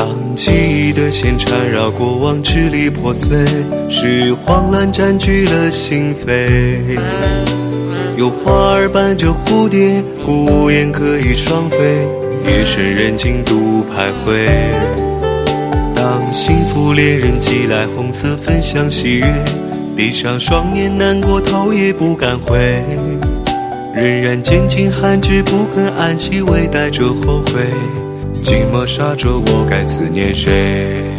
当记忆的线缠绕过往支离破碎，是慌乱占据了心扉。有花儿伴着蝴蝶，孤无言可以双飞，夜深人静独徘徊。当幸福恋人寄来红色分享喜悦，闭上双眼难过头也不敢回，仍然坚尽寒枝不肯安息，微带着后悔，寂寞沙着我该思念谁。